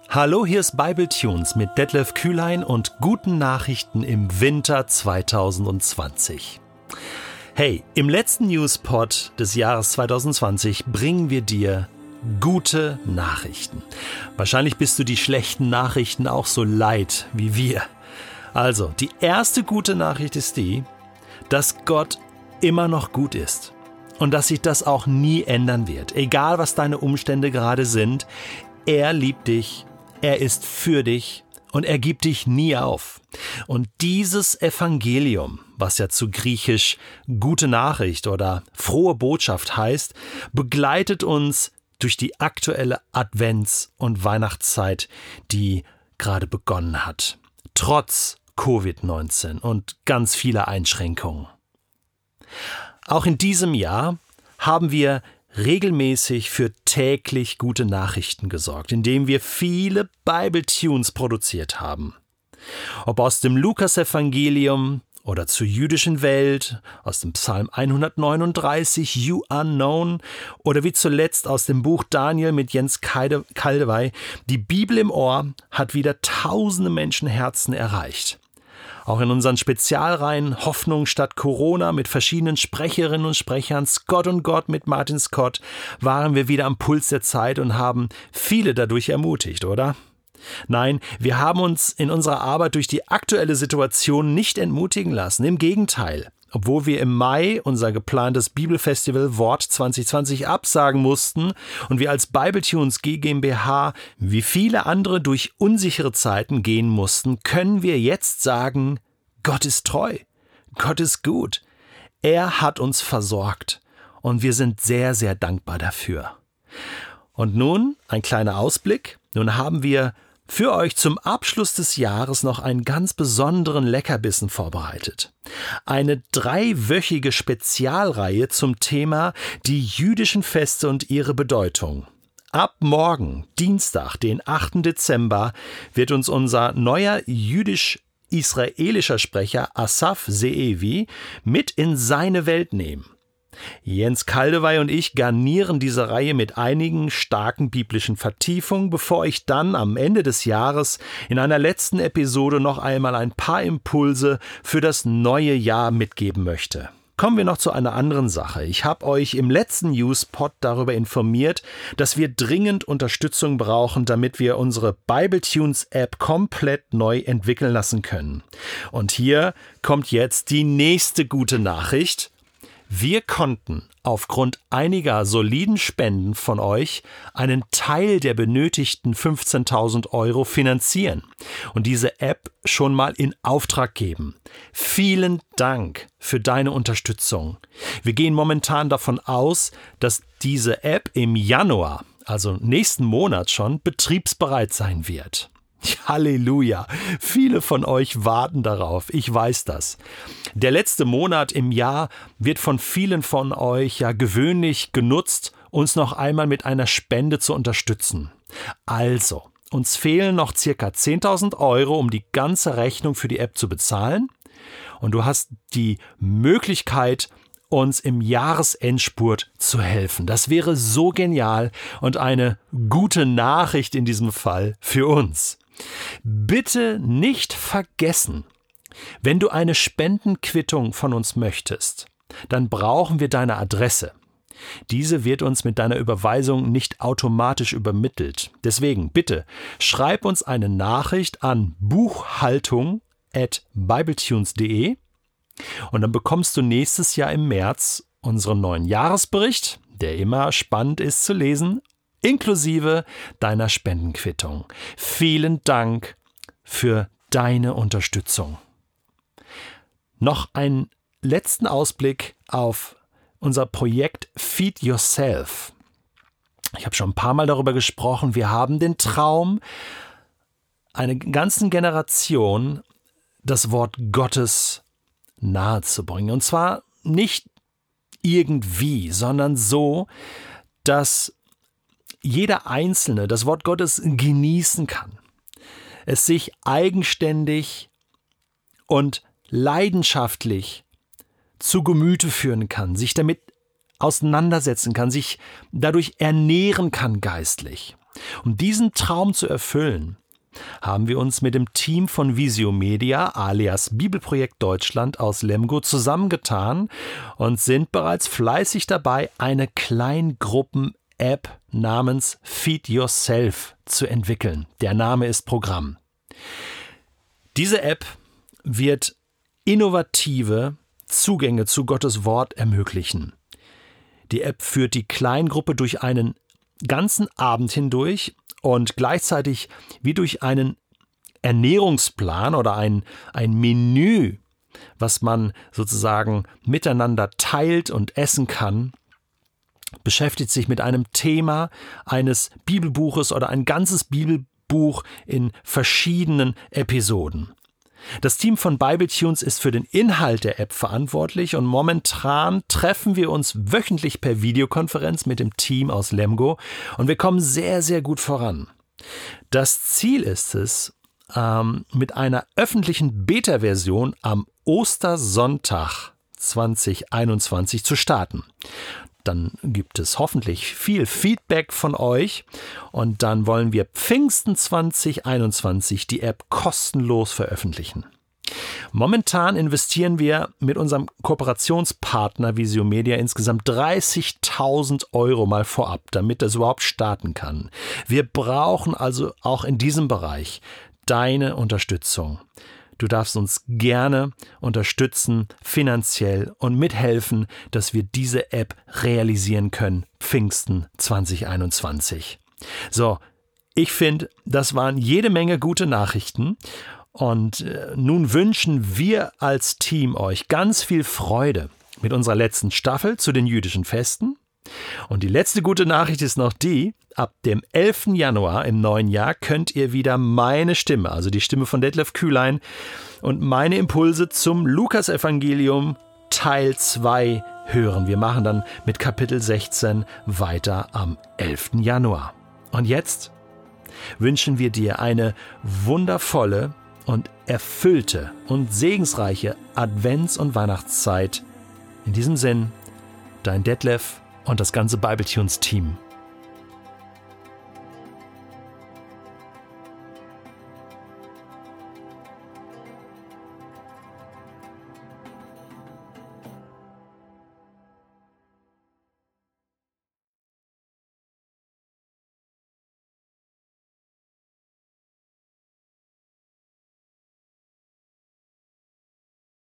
Hallo, hier ist Bibletunes mit Detlef Kühlein und guten Nachrichten im Winter 2020. Hey, im letzten Newspod des Jahres 2020 bringen wir dir gute Nachrichten. Wahrscheinlich bist du die schlechten Nachrichten auch so leid wie wir. Also, die erste gute Nachricht ist die, dass Gott immer noch gut ist und dass sich das auch nie ändern wird. Egal, was deine Umstände gerade sind, er liebt dich, er ist für dich und er gibt dich nie auf. Und dieses Evangelium, was ja zu Griechisch gute Nachricht oder frohe Botschaft heißt, begleitet uns durch die aktuelle Advents- und Weihnachtszeit, die gerade begonnen hat. Trotz Covid-19 und ganz vieler Einschränkungen. Auch in diesem Jahr haben wir regelmäßig für täglich gute Nachrichten gesorgt, indem wir viele Bibletunes produziert haben. Ob aus dem Lukas-Evangelium oder zur jüdischen Welt, aus dem Psalm 139, You Unknown, oder wie zuletzt aus dem Buch Daniel mit Jens Kaldewey, die Bibel im Ohr hat wieder tausende Menschenherzen erreicht. Auch in unseren Spezialreihen Hoffnung statt Corona mit verschiedenen Sprecherinnen und Sprechern, Scott und Gott mit Martin Scott, waren wir wieder am Puls der Zeit und haben viele dadurch ermutigt, oder? Nein, wir haben uns in unserer Arbeit durch die aktuelle Situation nicht entmutigen lassen. Im Gegenteil. Obwohl wir im Mai unser geplantes Bibelfestival Wort 2020 absagen mussten und wir als Bibletunes GmbH wie viele andere durch unsichere Zeiten gehen mussten, können wir jetzt sagen, Gott ist treu, Gott ist gut. Er hat uns versorgt und wir sind sehr, sehr dankbar dafür. Und nun ein kleiner Ausblick. Nun haben wir für euch zum Abschluss des Jahres noch einen ganz besonderen Leckerbissen vorbereitet. Eine 3-wöchige Spezialreihe zum Thema die jüdischen Feste und ihre Bedeutung. Ab morgen, Dienstag, den 8. Dezember, wird uns unser neuer jüdisch-israelischer Sprecher Asaf Zeevi mit in seine Welt nehmen. Jens Kaldewey und ich garnieren diese Reihe mit einigen starken biblischen Vertiefungen, bevor ich dann am Ende des Jahres in einer letzten Episode noch einmal ein paar Impulse für das neue Jahr mitgeben möchte. Kommen wir noch zu einer anderen Sache. Ich habe euch im letzten Newspod darüber informiert, dass wir dringend Unterstützung brauchen, damit wir unsere Bibletunes-App komplett neu entwickeln lassen können. Und hier kommt jetzt die nächste gute Nachricht. Wir konnten aufgrund einiger soliden Spenden von euch einen Teil der benötigten 15.000 € finanzieren und diese App schon mal in Auftrag geben. Vielen Dank für deine Unterstützung. Wir gehen momentan davon aus, dass diese App im Januar, also nächsten Monat schon, betriebsbereit sein wird. Halleluja! Viele von euch warten darauf, ich weiß das. Der letzte Monat im Jahr wird von vielen von euch ja gewöhnlich genutzt, uns noch einmal mit einer Spende zu unterstützen. Also, uns fehlen noch ca. 10.000 €, um die ganze Rechnung für die App zu bezahlen. Und du hast die Möglichkeit, uns im Jahresendspurt zu helfen. Das wäre so genial und eine gute Nachricht in diesem Fall für uns. Bitte nicht vergessen, wenn du eine Spendenquittung von uns möchtest, dann brauchen wir deine Adresse. Diese wird uns mit deiner Überweisung nicht automatisch übermittelt. Deswegen bitte schreib uns eine Nachricht an buchhaltung@bibletunes.de und dann bekommst du nächstes Jahr im März unseren neuen Jahresbericht, der immer spannend ist zu lesen, inklusive deiner Spendenquittung. Vielen Dank für deine Unterstützung. Noch einen letzten Ausblick auf unser Projekt Feed Yourself. Ich habe schon ein paar Mal darüber gesprochen. Wir haben den Traum, einer ganzen Generation das Wort Gottes nahezubringen. Und zwar nicht irgendwie, sondern so, dass jeder Einzelne das Wort Gottes genießen kann. Es sich eigenständig und leidenschaftlich zu Gemüte führen kann, sich damit auseinandersetzen kann, sich dadurch ernähren kann geistlich. Um diesen Traum zu erfüllen, haben wir uns mit dem Team von Visio Media alias Bibelprojekt Deutschland aus Lemgo zusammengetan und sind bereits fleißig dabei, eine Kleingruppen-App namens Feed Yourself zu entwickeln. Der Name ist Programm. Diese App wird innovative Zugänge zu Gottes Wort ermöglichen. Die App führt die Kleingruppe durch einen ganzen Abend hindurch und gleichzeitig wie durch einen Ernährungsplan oder ein Menü, was man sozusagen miteinander teilt und essen kann, beschäftigt sich mit einem Thema eines Bibelbuches oder ein ganzes Bibelbuch in verschiedenen Episoden. Das Team von BibleTunes ist für den Inhalt der App verantwortlich und momentan treffen wir uns wöchentlich per Videokonferenz mit dem Team aus Lemgo und wir kommen sehr, sehr gut voran. Das Ziel ist es, mit einer öffentlichen Beta-Version am Ostersonntag 2021 zu starten. Dann gibt es hoffentlich viel Feedback von euch und dann wollen wir Pfingsten 2021 die App kostenlos veröffentlichen. Momentan investieren wir mit unserem Kooperationspartner Visio Media insgesamt 30.000 € mal vorab, damit das überhaupt starten kann. Wir brauchen also auch in diesem Bereich deine Unterstützung. Du darfst uns gerne unterstützen, finanziell und mithelfen, dass wir diese App realisieren können, Pfingsten 2021. So, ich finde, das waren jede Menge gute Nachrichten und nun wünschen wir als Team euch ganz viel Freude mit unserer letzten Staffel zu den jüdischen Festen. Und die letzte gute Nachricht ist noch die: Ab dem 11. Januar im neuen Jahr könnt ihr wieder meine Stimme, also die Stimme von Detlef Kühlein und meine Impulse zum Lukasevangelium Teil 2 hören. Wir machen dann mit Kapitel 16 weiter am 11. Januar. Und jetzt wünschen wir dir eine wundervolle und erfüllte und segensreiche Advents- und Weihnachtszeit. In diesem Sinn, dein Detlef und das ganze BibleTunes-Team.